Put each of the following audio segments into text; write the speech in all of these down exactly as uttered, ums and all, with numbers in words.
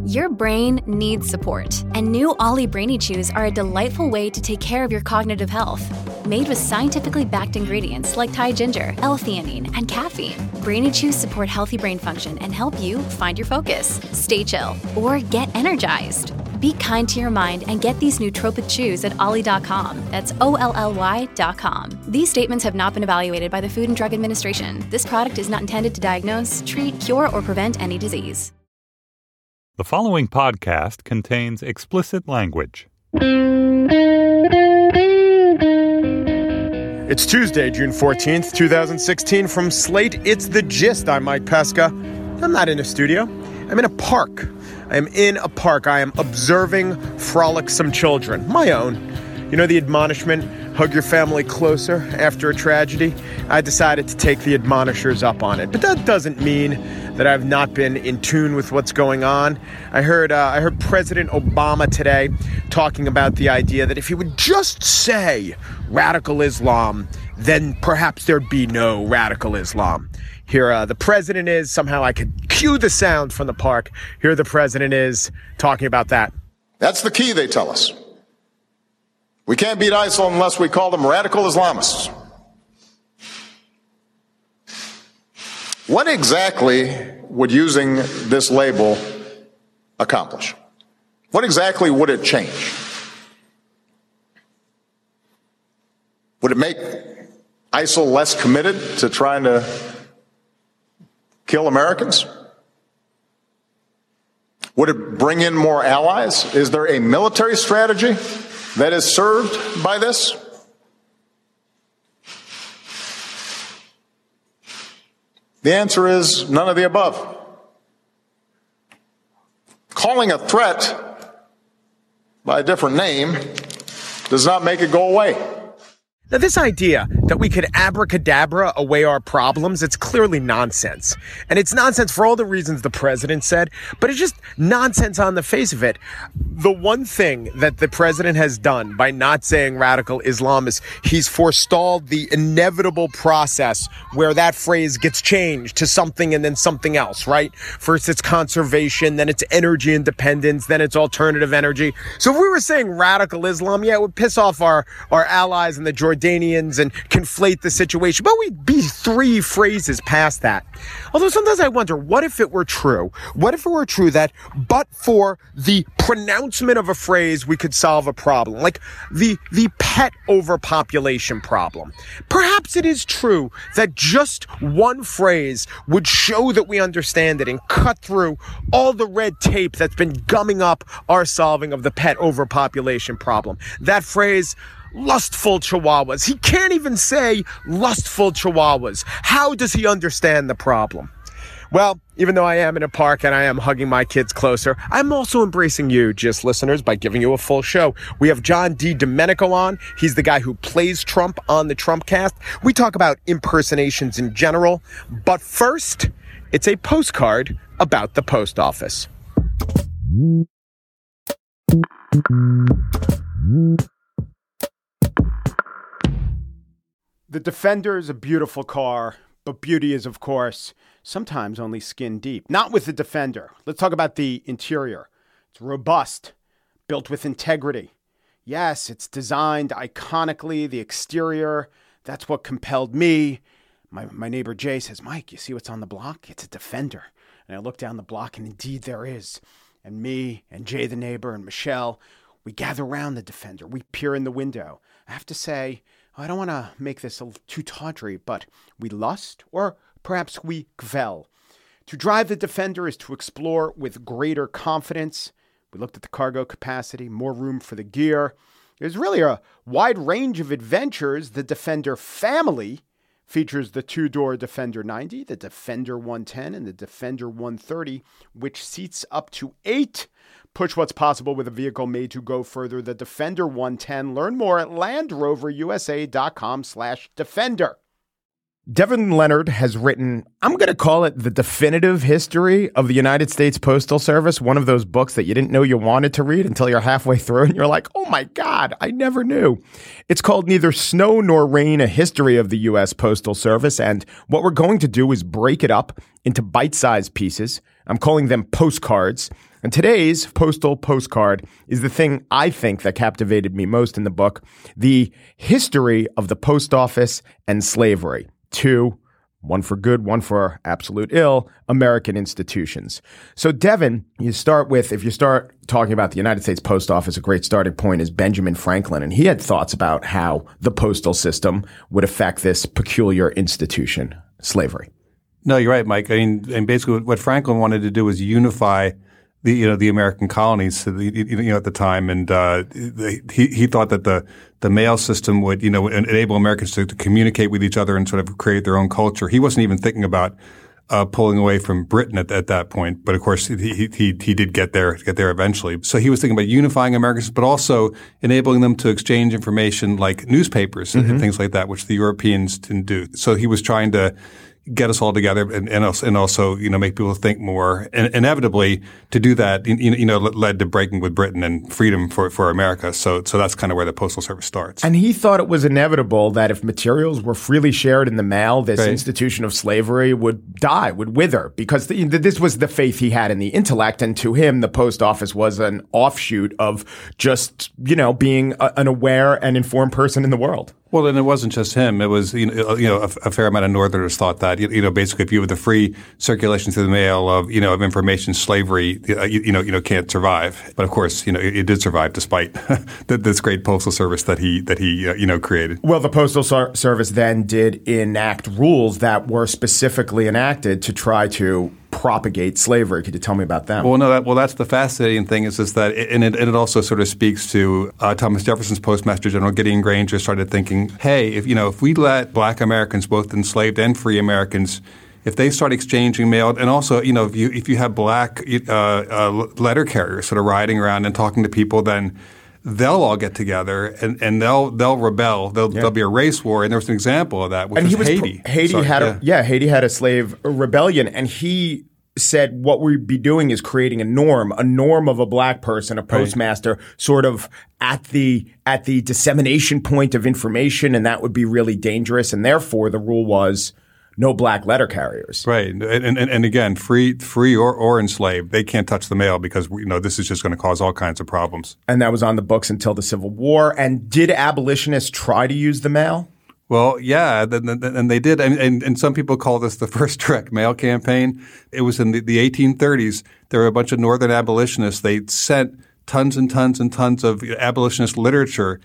Your brain needs support, and new Ollie Brainy Chews are a delightful way to take care of your cognitive health. Made with scientifically backed ingredients like Thai ginger, L-theanine, and caffeine, Brainy Chews support healthy brain function and help you find your focus, stay chill, or get energized. Be kind to your mind and get these nootropic chews at ollie dot com. That's O L L Y dot com. These statements have not been evaluated by the Food and Drug Administration. This product is not intended to diagnose, treat, cure, or prevent any disease. The following podcast contains explicit language. It's Tuesday, June fourteenth, twenty sixteen. From Slate, it's The Gist. I'm Mike Pesca. I'm not in a studio. I'm in a park. I am in a park. I am observing frolicsome children. My own. You know the admonishment, hug your family closer after a tragedy? I decided to take the admonishers up on it. But that doesn't mean that I've not been in tune with what's going on. I heard uh, I heard President Obama today talking about the idea that if he would just say radical Islam, then perhaps there'd be no radical Islam. Here uh, the president is. Somehow I could cue the sound from the park. Here the president is talking about that. That's the key, they tell us. We can't beat ISIL unless we call them radical Islamists. What exactly would using this label accomplish? What exactly would it change? Would it make ISIL less committed to trying to kill Americans? Would it bring in more allies? Is there a military strategy that is served by this? The answer is none of the above. Calling a threat by a different name does not make it go away. Now, this idea that we could abracadabra away our problems, it's clearly nonsense. And it's nonsense for all the reasons the president said, but it's just nonsense on the face of it. The one thing that the president has done by not saying radical Islam is he's forestalled the inevitable process where that phrase gets changed to something and then something else, right? First it's conservation, then it's energy independence, then it's alternative energy. So if we were saying radical Islam, yeah, it would piss off our, our allies and the Jordanians and conflate the situation, but we'd be three phrases past that. Although sometimes I wonder, what if it were true? What if it were true that but for the pronouncement of a phrase, we could solve a problem, like the the pet overpopulation problem? Perhaps it is true that just one phrase would show that we understand it and cut through all the red tape that's been gumming up our solving of the pet overpopulation problem. That phrase, lustful chihuahuas. He can't even say lustful chihuahuas. How does he understand the problem? Well, even though I am in a park and I am hugging my kids closer, I'm also embracing you, Gist listeners, by giving you a full show. We have John D. Domenico on. He's the guy who plays Trump on the Trumpcast. We talk about impersonations in general. But first, it's a postcard about the post office. The Defender is a beautiful car, but beauty is, of course, sometimes only skin deep. Not with the Defender. Let's talk about the interior. It's robust, built with integrity. Yes, it's designed iconically. The exterior, that's what compelled me. My, my neighbor Jay says, Mike, you see what's on the block? It's a Defender. And I look down the block, and indeed there is. And me and Jay the neighbor and Michelle, we gather around the Defender. We peer in the window. I have to say, I don't want to make this too tawdry, but we lust, or perhaps we gvel. To drive the Defender is to explore with greater confidence. We looked at the cargo capacity, more room for the gear. There's really a wide range of adventures. The Defender family features the two-door Defender ninety, the Defender one ten, and the Defender one thirty, which seats up to eight. Push what's possible with a vehicle made to go further. The Defender one ten. Learn more at landroverusa.com slash Defender. Devin Leonard has written, I'm going to call it the definitive history of the United States Postal Service, one of those books that you didn't know you wanted to read until you're halfway through and you're like, oh my God, I never knew. It's called Neither Snow Nor Rain, A History of the U S Postal Service. And what we're going to do is break it up into bite-sized pieces. I'm calling them postcards. And today's postal postcard is the thing I think that captivated me most in the book, the history of the post office and slavery. Two, one for good, one for absolute ill, American institutions. So, Devin, you start with, if you start talking about the United States Post Office, a great starting point is Benjamin Franklin. And he had thoughts about how the postal system would affect this peculiar institution, slavery. No, you're right, Mike. I mean, and basically what Franklin wanted to do was unify the, you know, the American colonies, to the, you know, at the time. And uh, they, he, he thought that the the mail system would, you know, enable Americans to, to communicate with each other and sort of create their own culture. He wasn't even thinking about uh, pulling away from Britain at, at that point. But of course, he, he, he did get there, get there eventually. So he was thinking about unifying Americans, but also enabling them to exchange information like newspapers mm-hmm. and things like that, which the Europeans didn't do. So he was trying to get us all together and, and, also, and also, you know, make people think more. And inevitably, to do that, you, you know, led to breaking with Britain and freedom for, for America. So, so that's kind of where the Postal Service starts. And he thought it was inevitable that if materials were freely shared in the mail, this right. institution of slavery would die, would wither, because the, this was the faith he had in the intellect. And to him, the post office was an offshoot of just, you know, being a, an aware and informed person in the world. Well, and it wasn't just him. It was, you know, you know a, a fair amount of Northerners thought that, you, you know, basically if you have the free circulation through the mail of, you know, of information, slavery, uh, you, you know, you know, can't survive. But of course, you know, it, it did survive despite this great postal service that he, that he, uh, you know, created. Well, the Postal Service then did enact rules that were specifically enacted to try to propagate slavery. Could you tell me about them? Well, no, that, well, that's the fascinating thing is, is that, it, and, it, and it also sort of speaks to uh, Thomas Jefferson's Postmaster General Gideon Granger started thinking, hey, if you know, if we let Black Americans, both enslaved and free Americans, if they start exchanging mail, and also, you know, if you if you have Black uh, uh, letter carriers sort of riding around and talking to people, then they'll all get together and, and they'll they'll rebel. They'll, yeah. There'll be a race war, and there was an example of that, which and was, he was Haiti. Pro- Haiti Sorry, had yeah. a yeah, Haiti had a slave rebellion, and he said what we'd be doing is creating a norm, a norm of a Black person, a postmaster, right. sort of at the at the dissemination point of information, and that would be really dangerous. And therefore, the rule was no Black letter carriers. Right, and and, and again, free free or, or enslaved, they can't touch the mail because you know this is just going to cause all kinds of problems. And that was on the books until the Civil War. And did abolitionists try to use the mail? Well, yeah, and they did. And, and some people call this the first direct mail campaign. It was in the, the eighteen thirties. There were a bunch of Northern abolitionists. They sent tons and tons and tons of abolitionist literature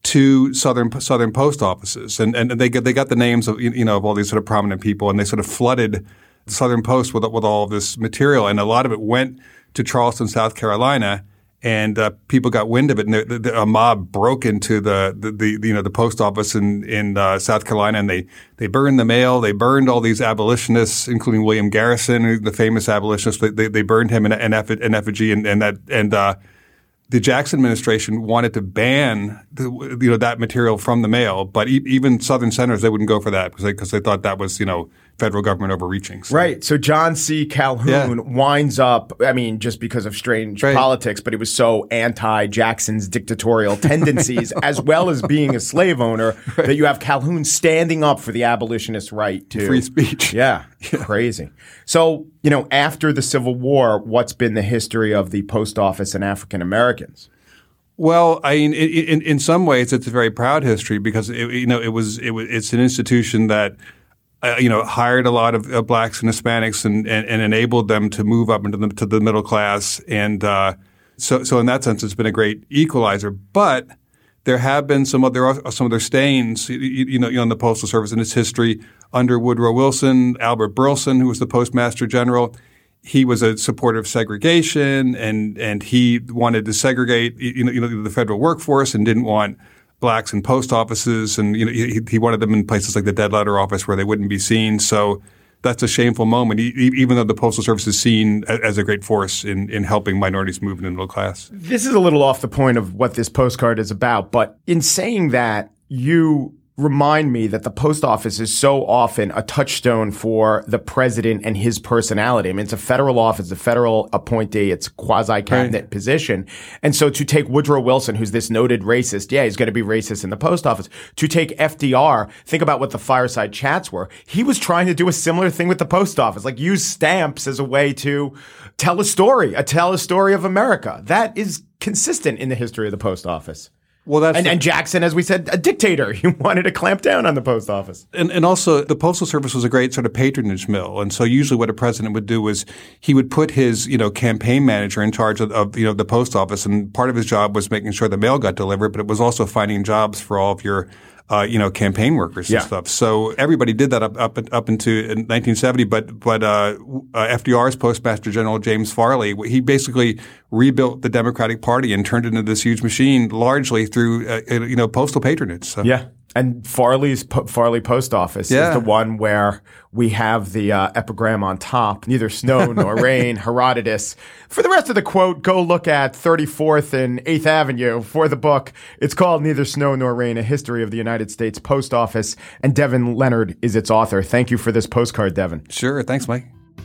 to Southern Southern post offices. And, and they, got, they got the names of, you know, of all these sort of prominent people, and they sort of flooded the Southern Post with, with all of this material. And a lot of it went to Charleston, South Carolina. And uh, people got wind of it, and the, the, a mob broke into the, the, the you know the post office in in uh, South Carolina, and they they burned the mail. They burned all these abolitionists, including William Garrison, the famous abolitionist. They they, they burned him in, in, in effigy, and, and that and uh, the Jackson administration wanted to ban the, you know that material from the mail, but e- even Southern senators, they wouldn't go for that because they, because they thought that was you know. federal government overreaching. So. Right. So John C. Calhoun yeah. winds up, I mean, just because of strange right. politics, but he was so anti-Jackson's dictatorial tendencies, as well as being a slave owner, right. that you have Calhoun standing up for the abolitionist right to free speech. Yeah. yeah. Crazy. So, you know, after the Civil War, what's been the history of the post office and African Americans? Well, I mean, in, in some ways, it's a very proud history because, it, you know, it was, it was, it's an institution that Uh, you know, hired a lot of uh, Blacks and Hispanics and, and, and enabled them to move up into the, to the middle class. And uh, so, so in that sense, it's been a great equalizer. But there have been some other some other stains, you, you know, you know, in the Postal Service in its history under Woodrow Wilson, Albert Burleson, who was the Postmaster General. He was a supporter of segregation, and and he wanted to segregate, you know, you know, the federal workforce, and didn't want Blacks in post offices, and you know he, he wanted them in places like the dead letter office where they wouldn't be seen. So that's a shameful moment, even though the Postal Service is seen as a great force in, in helping minorities move into the middle class. This is a little off the point of what this postcard is about, but in saying that, you remind me that the post office is so often a touchstone for the president and his personality. I mean, it's a federal office, a federal appointee, it's a quasi-cabinet right. position. And so to take Woodrow Wilson, who's this noted racist, yeah, he's going to be racist in the post office. To take F D R, think about what the fireside chats were. He was trying to do a similar thing with the post office, like use stamps as a way to tell a story, a tell a story of America. That is consistent in the history of the post office. Well, that's and, the, and Jackson, as we said, a dictator. He wanted to clamp down on the post office. And, and also, the Postal Service was a great sort of patronage mill. And so usually what a president would do was he would put his, you know, campaign manager in charge of, of, you know, the post office. And part of his job was making sure the mail got delivered, but it was also finding jobs for all of your Uh, you know, campaign workers and yeah. stuff. So everybody did that up up up into nineteen seventy. But but uh, uh, F D R's Postmaster General James Farley, he basically rebuilt the Democratic Party and turned it into this huge machine, largely through uh, you know postal patronage. So. Yeah. And Farley's Farley Post Office yeah. is the one where we have the uh, epigram on top, neither snow nor rain, Herodotus. For the rest of the quote, go look at thirty-fourth and eighth Avenue for the book. It's called Neither Snow Nor Rain, A History of the United States Post Office. And Devin Leonard is its author. Thank you for this postcard, Devin. Sure. Thanks, Mike.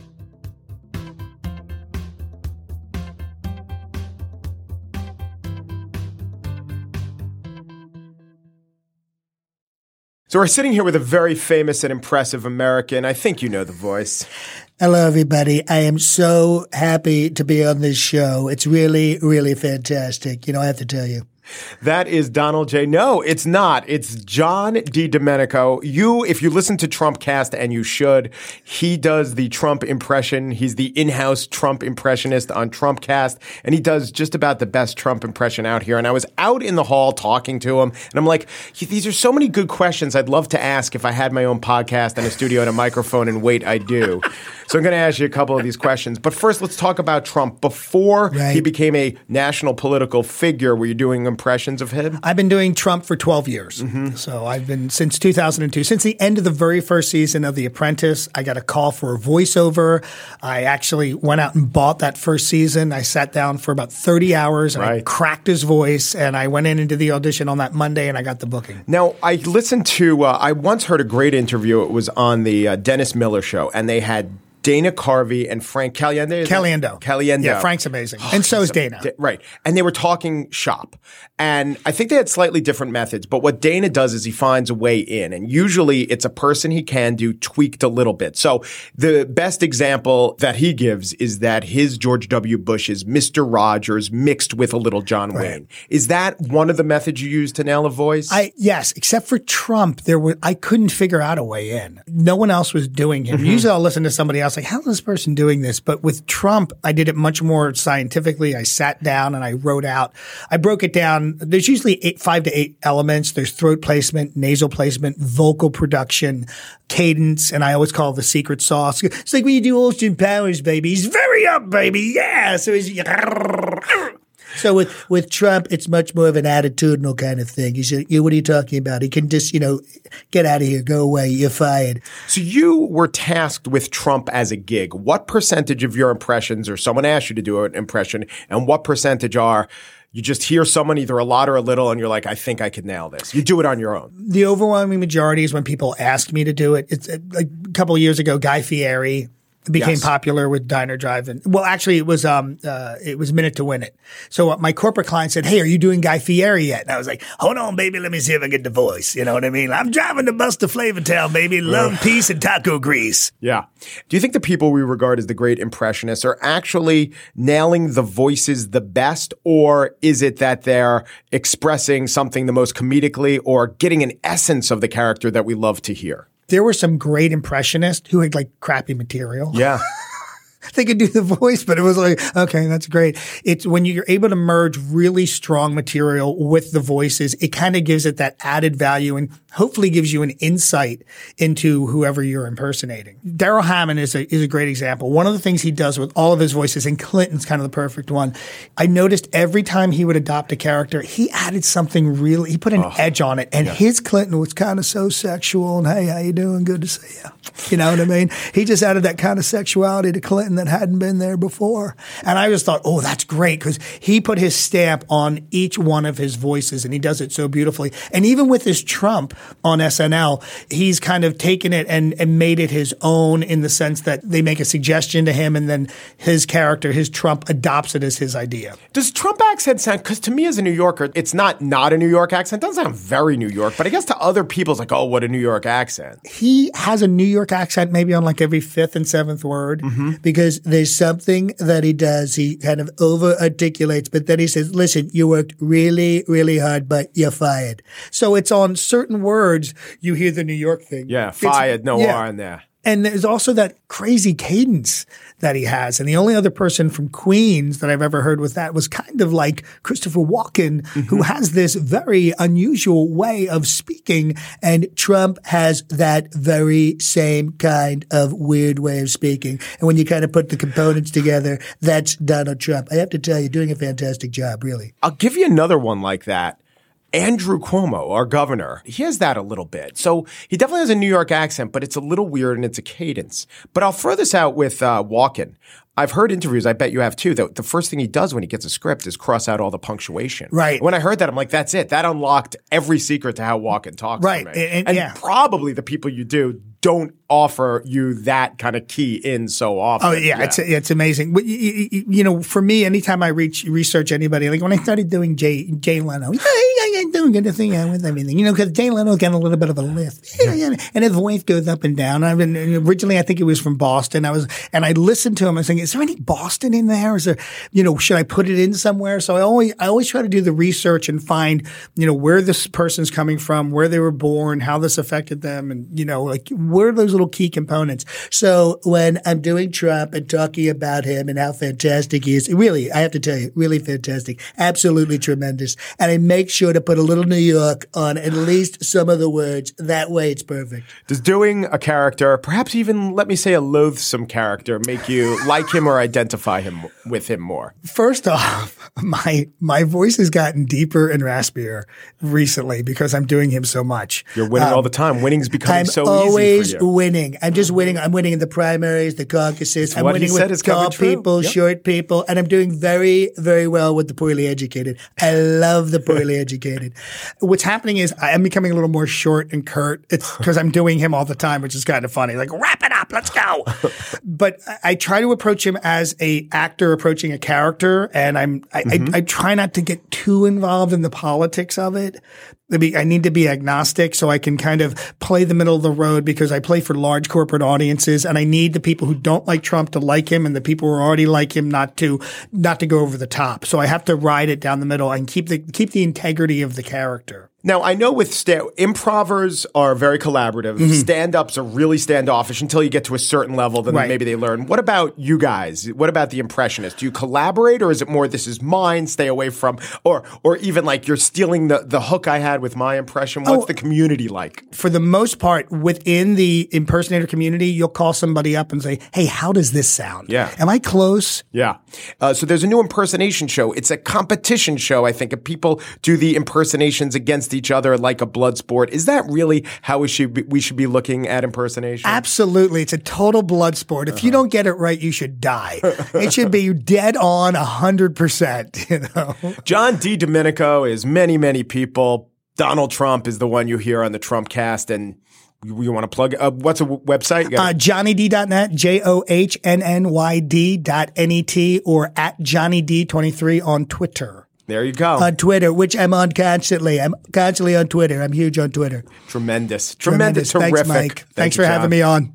So we're sitting here with a very famous and impressive American. I think you know the voice. Hello, everybody. I am so happy to be on this show. It's really, really fantastic. You know, I have to tell you. That is Donald J. No, it's not. It's John DiDomenico. You, if you listen to Trumpcast, and you should, he does the Trump impression. He's the in-house Trump impressionist on Trumpcast, and he does just about the best Trump impression out here. And I was out in the hall talking to him, and I'm like, these are so many good questions I'd love to ask if I had my own podcast and a studio and a microphone, and wait, I do. So I'm going to ask you a couple of these questions. But first, let's talk about Trump. Before right. he became a national political figure, were you doing impressions of him? I've been doing Trump for twelve years. Mm-hmm. So I've been since two thousand two. Since the end of the very first season of The Apprentice, I got a call for a voiceover. I actually went out and bought that first season. I sat down for about thirty hours and right. I cracked his voice. And I went in into the audition on that Monday and I got the booking. Now, I listened to, uh, I once heard a great interview. It was on the uh, Dennis Miller Show, and they had Dana Carvey and Frank Caliendo. Caliendo. Caliendo. Yeah, Frank's amazing. And so is Dana. Right. And they were talking shop. And I think they had slightly different methods. But what Dana does is he finds a way in. And usually it's a person he can do tweaked a little bit. So the best example that he gives is that his George W. Bush is Mister Rogers mixed with a little John Right. Wayne. Is that one of the methods you use to nail a voice? I yes, except for Trump, there were I couldn't figure out a way in. No one else was doing him. Mm-hmm. Usually I'll listen to somebody else like, how is this person doing this? But with Trump, I did it much more scientifically. I sat down and I wrote out. I broke it down. There's usually eight, five to eight elements. There's throat placement, nasal placement, vocal production, cadence, and I always call it the secret sauce. It's like when you do Austin Powers, baby. He's very up, baby. Yeah. So he's So with, with Trump, it's much more of an attitudinal kind of thing. He's like, what are you talking about? He can just, you know, get out of here, go away, you're fired. So you were tasked with Trump as a gig. What percentage of your impressions, or someone asked you to do an impression, and what percentage are you just hear someone either a lot or a little and you're like, I think I could nail this. You do it on your own. The overwhelming majority is when people ask me to do it. It's like a couple of years ago, Guy Fieri became yes. popular with Diner Drive. And well, actually it was, um, uh, it was Minute to Win It. So uh, my corporate client said, hey, are you doing Guy Fieri yet? And I was like, hold on, baby. Let me see if I get the voice. You know what I mean? I'm driving the bus to Flavortown, baby. Love, peace, and taco grease. Yeah. Do you think the people we regard as the great impressionists are actually nailing the voices the best, or is it that they're expressing something the most comedically or getting an essence of the character that we love to hear? There were some great impressionists who had like crappy material. Yeah. They could do the voice, but it was like, okay, that's great. It's when you're able to merge really strong material with the voices, it kind of gives it that added value and hopefully gives you an insight into whoever you're impersonating. Darrell Hammond is a, is a great example. One of the things he does with all of his voices, and Clinton's kind of the perfect one, I noticed every time he would adopt a character, he added something really, he put an oh, edge on it. And yeah. his Clinton was kind of so sexual and, hey, how you doing? Good to see you. You know what I mean? He just added that kind of sexuality to Clinton something that hadn't been there before. And I just thought, oh, that's great, because he put his stamp on each one of his voices, and he does it so beautifully. And even with this Trump on S N L, he's kind of taken it and, and made it his own, in the sense that they make a suggestion to him, and then his character, his Trump, adopts it as his idea. Does Trump accent sound, because to me as a New Yorker, it's not not a New York accent. It doesn't sound very New York, but I guess to other people it's like, oh, what a New York accent. He has a New York accent maybe on like every fifth and seventh word, mm-hmm. because there's something that he does. He kind of over articulates, but then he says, listen, you worked really, really hard, but you're fired. So it's on certain words you hear the New York thing. Yeah, fired, it's, no yeah. R in there. And there's also that crazy cadence that he has. And the only other person from Queens that I've ever heard with that was kind of like Christopher Walken, mm-hmm. who has this very unusual way of speaking. And Trump has that very same kind of weird way of speaking. And when you kind of put the components together, that's Donald Trump. I have to tell you, doing a fantastic job, really. I'll give you another one like that. Andrew Cuomo, our governor, he has that a little bit. So he definitely has a New York accent, but it's a little weird and it's a cadence. But I'll throw this out with uh, Walken. I've heard interviews, I bet you have too, that the first thing he does when he gets a script is cross out all the punctuation. Right. When I heard that, I'm like, that's it. That unlocked every secret to how Walken talks. Right. To me. And, and yeah. probably the people you do don't offer you that kind of key in so often. Oh, yeah. yeah. It's it's amazing. But, you, you, you know, for me, anytime I reach, research anybody, like when I started doing Jay, Jay Leno, yeah, yeah, yeah, doing good thing with everything, you know, because Jay Leno's got a little bit of a lift. Yeah, yeah. And his voice goes up and down. I've been, originally, I think it was from Boston. I was, and I listened to him. I was thinking, is there any Boston in there? Is there, you know, should I put it in somewhere? So I always, I always try to do the research and find, you know, where this person's coming from, where they were born, how this affected them, and, you know, like, where are those little key components? So when I'm doing Trump and talking about him and how fantastic he is, really, I have to tell you, really fantastic, absolutely tremendous. And I make sure to put a little New York on at least some of the words. That way it's perfect. Does doing a character, perhaps even, let me say, a loathsome character, make you like him or identify him with him more? First off, my my voice has gotten deeper and raspier recently because I'm doing him so much. You're winning um, all the time. Winning's becoming I'm so always easy for you. winning. I'm just winning. I'm winning in the primaries, the caucuses. It's I'm what winning he said with is coming tall true. people, Yep. short people, and I'm doing very, very well with the poorly educated. I love the poorly educated. What's happening is I am becoming a little more short and curt. It's because I'm doing him all the time, which is kind of funny. Like, wrap it up, let's go. But I, I try to approach him as a actor approaching a character, and I'm I, mm-hmm. I, I try not to get too involved in the politics of it. I mean, I need to be agnostic so I can kind of play the middle of the road, because I play for large corporate audiences, and I need the people who don't like Trump to like him and the people who already like him not to not to go over the top. So I have to ride it down the middle and keep the keep the integrity of the character. Now, I know with sta- improvers are very collaborative. Mm-hmm. Stand-ups are really standoffish until you get to a certain level, then right. maybe they learn. What about you guys? What about the impressionists? Do you collaborate, or is it more this is mine, stay away from, or or even like you're stealing the, the hook I had with my impression? What's oh, the community like? For the most part, within the impersonator community, you'll call somebody up and say, hey, how does this sound? Yeah. Am I close? Yeah. Uh, so there's a new impersonation show. It's a competition show, I think, and people do the impersonations against each other like a blood sport. Is that really how we should be, we should be looking at impersonation? Absolutely. It's a total blood sport. If uh-huh. you don't get it right, you should die. It should be dead on one hundred percent. You know? John DiDomenico is many, many people. Donald Trump is the one you hear on the Trump cast, and you, you want to plug uh, what's a w- website? Uh, Johnny D dot net, J O H N N Y D dot N E T, or at Johnny D twenty-three on Twitter. There you go. On Twitter, which I'm on constantly. I'm constantly on Twitter. I'm huge on Twitter. Tremendous. Tremendous. Tremendous. Terrific. Thanks, Mike. Thank Thanks you, for John. having me on.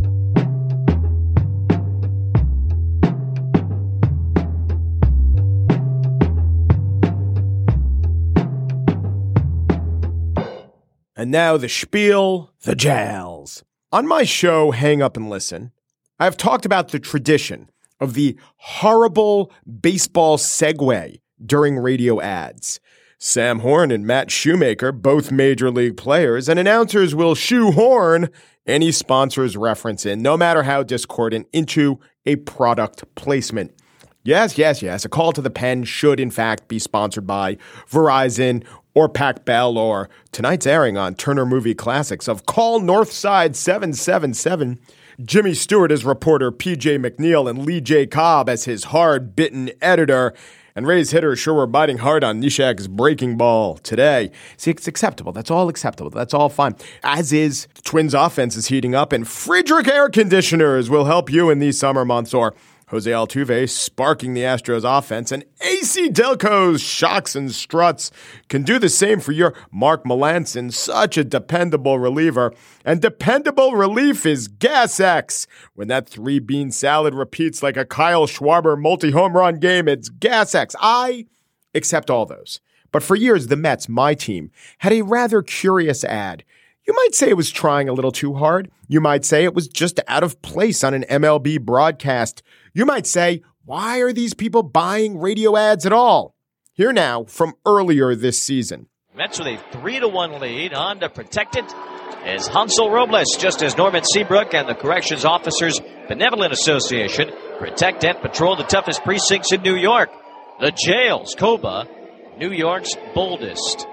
And now the spiel, the jals. On my show, Hang Up and Listen, I've talked about the tradition of the horrible baseball segue during radio ads. Sam Horn and Matt Shoemaker, both major league players, and announcers will shoehorn any sponsor's reference in, no matter how discordant, into a product placement. Yes, yes, yes, a call to the pen should in fact be sponsored by Verizon or Pac Bell, or tonight's airing on Turner Movie Classics of Call Northside seven seven seven. Jimmy Stewart as reporter P J McNeil and Lee J. Cobb as his hard-bitten editor. And Ray's hitters sure were biting hard on Nishak's breaking ball today. See, it's acceptable. That's all acceptable. That's all fine. As is, the Twins' offense is heating up, and Friedrich Air Conditioners will help you in these summer months. Or Jose Altuve sparking the Astros' offense, and A C Delco's shocks and struts can do the same for your Mark Melancon, such a dependable reliever. And dependable relief is Gas X. When that three-bean salad repeats like a Kyle Schwarber multi-home run game, it's Gas X. I accept all those. But for years, the Mets, my team, had a rather curious ad. You might say it was trying a little too hard. You might say it was just out of place on an M L B broadcast. You might say, why are these people buying radio ads at all? Here now from earlier this season. Mets with a three to one lead. On to protect it is Hansel Robles, just as Norman Seabrook and the Corrections Officers Benevolent Association protect and patrol the toughest precincts in New York. The jails, Coba, New York's boldest.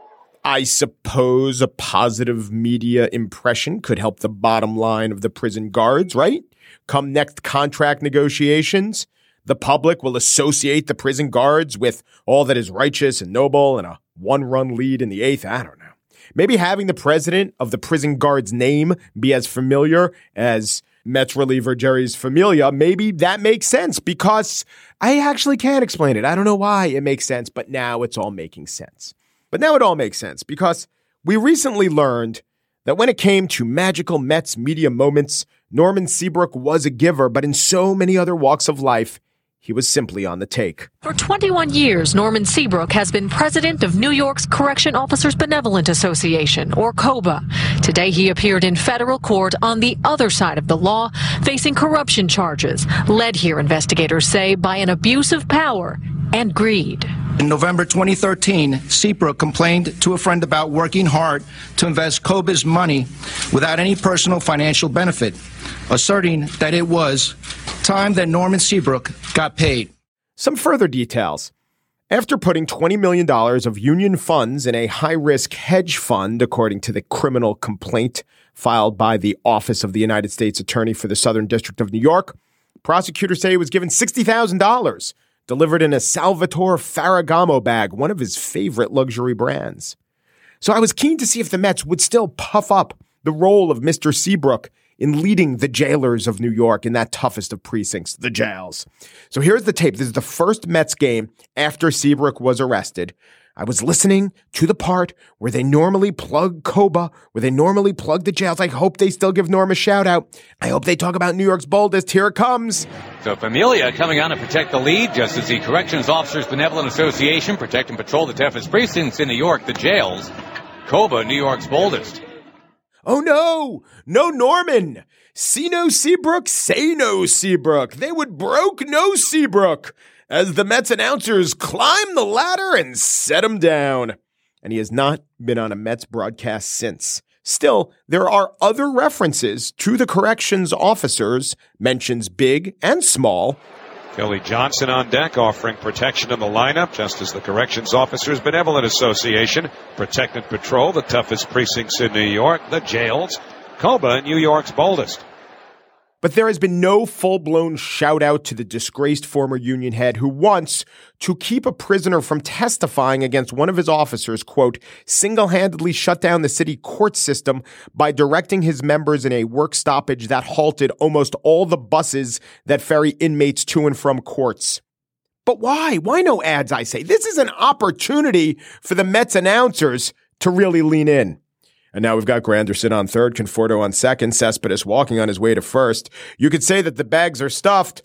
I suppose a positive media impression could help the bottom line of the prison guards, right? Come next contract negotiations, the public will associate the prison guards with all that is righteous and noble and a one-run lead in the eighth. I don't know. Maybe having the president of the prison guard's name be as familiar as Mets reliever Jerry's Familia, maybe that makes sense because I actually can't explain it. I don't know why it makes sense, but now it's all making sense. But now it all makes sense because we recently learned that when it came to magical Mets media moments, Norman Seabrook was a giver, but in so many other walks of life, he was simply on the take. For twenty-one years, Norman Seabrook has been president of New York's Correction Officers Benevolent Association, or COBA. Today, he appeared in federal court on the other side of the law, facing corruption charges, led here, investigators say, by an abuse of power and greed. In November twenty thirteen, Seabrook complained to a friend about working hard to invest COBA's money without any personal financial benefit, asserting that it was time that Norman Seabrook got paid. Some further details. After putting twenty million dollars of union funds in a high-risk hedge fund, according to the criminal complaint filed by the Office of the United States Attorney for the Southern District of New York, prosecutors say he was given sixty thousand dollars. Delivered in a Salvatore Ferragamo bag, one of his favorite luxury brands. So I was keen to see if the Mets would still puff up the role of Mister Seabrook in leading the jailers of New York in that toughest of precincts, the jails. So here's the tape. This is the first Mets game after Seabrook was arrested. I was listening to the part where they normally plug COBA, where they normally plug the jails. I hope they still give Norm a shout out. I hope they talk about New York's boldest. Here it comes. So Familia coming on to protect the lead, just as the Corrections Officers Benevolent Association protect and patrol the toughest precincts in New York, the jails. COBA, New York's boldest. Oh no, no Norman. See no Seabrook, say no Seabrook. They would broke no Seabrook. As the Mets announcers climb the ladder and set him down. And he has not been on a Mets broadcast since. Still, there are other references to the corrections officers, mentions big and small. Kelly Johnson on deck offering protection in the lineup, just as the Corrections Officers Benevolent Association protect and patrol the toughest precincts in New York, the jails. COBA, New York's boldest. But there has been no full-blown shout-out to the disgraced former Union head who wants to keep a prisoner from testifying against one of his officers, quote, single-handedly shut down the city court system by directing his members in a work stoppage that halted almost all the buses that ferry inmates to and from courts. But why? Why no ads, I say? This is an opportunity for the Mets announcers to really lean in. And now we've got Granderson on third, Conforto on second, Cespedes walking on his way to first. You could say that the bags are stuffed.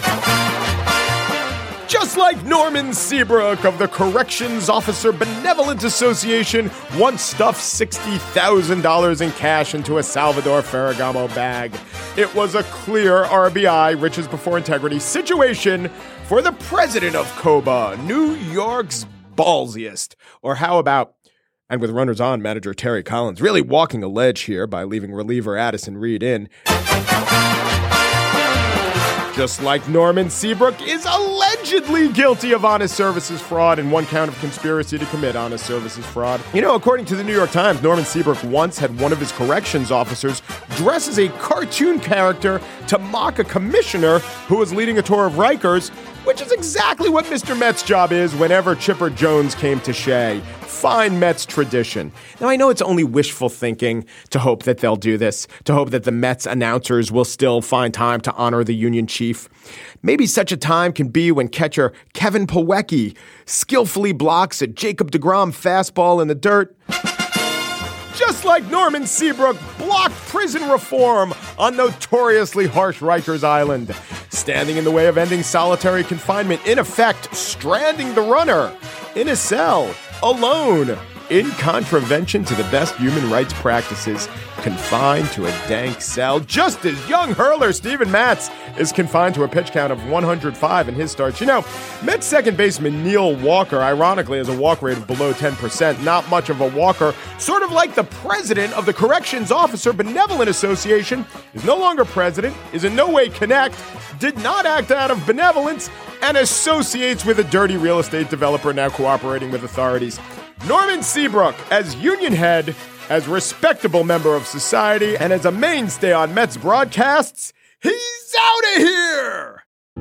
Just like Norman Seabrook of the Corrections Officer Benevolent Association once stuffed sixty thousand dollars in cash into a Salvatore Ferragamo bag. It was a clear R B I, riches before integrity situation for the president of COBA, New York's ballsiest. Or how about, and with runners on, manager Terry Collins really walking a ledge here by leaving reliever Addison Reed in. Just like Norman Seabrook is a legend allegedly guilty of honest services fraud and one count of conspiracy to commit honest services fraud. You know, according to the New York Times, Norman Seabrook once had one of his corrections officers dress as a cartoon character to mock a commissioner who was leading a tour of Rikers, which is exactly what Mister Met's job is whenever Chipper Jones came to Shea. Fine Mets tradition. Now, I know it's only wishful thinking to hope that they'll do this, to hope that the Mets announcers will still find time to honor the Union chief. Maybe such a time can be when catcher Kevin Plawecki skillfully blocks a Jacob deGrom fastball in the dirt, just like Norman Seabrook blocked prison reform on notoriously harsh Rikers Island, standing in the way of ending solitary confinement, in effect stranding the runner in a cell, alone, in contravention to the best human rights practices, confined to a dank cell, just as young hurler Steven Matz is confined to a pitch count of one hundred five in his starts. You know, Mets second baseman Neil Walker, ironically, has a walk rate of below ten percent. Not much of a walker. Sort of like the president of the Corrections Officer Benevolent Association, is no longer president, is in no way connect, did not act out of benevolence, and associates with a dirty real estate developer now cooperating with authorities. Norman Seabrook, as union head, as respectable member of society, and as a mainstay on Mets broadcasts, he's out of here!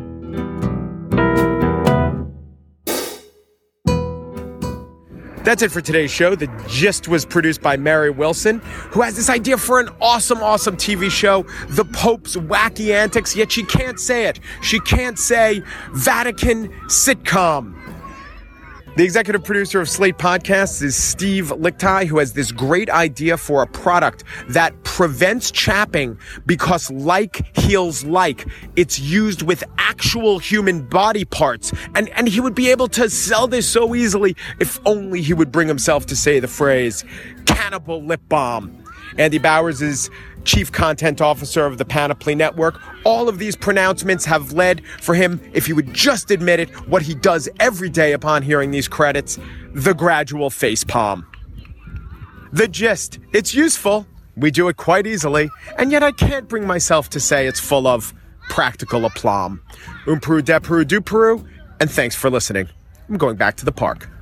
That's it for today's show. The Gist was produced by Mary Wilson, who has this idea for an awesome, awesome T V show, The Pope's Wacky Antics, yet she can't say it. She can't say Vatican sitcom. The executive producer of Slate Podcasts is Steve Lichtai, who has this great idea for a product that prevents chapping because like heals like. It's used with actual human body parts. And, and he would be able to sell this so easily if only he would bring himself to say the phrase cannibal lip balm. Andy Bowers is Chief Content Officer of the Panoply Network. All of these pronouncements have led for him, if he would just admit it, what he does every day upon hearing these credits, the gradual facepalm. The Gist. It's useful. We do it quite easily. And yet I can't bring myself to say it's full of practical aplomb. Um Peru, de Peru, du Peru. And thanks for listening. I'm going back to the park.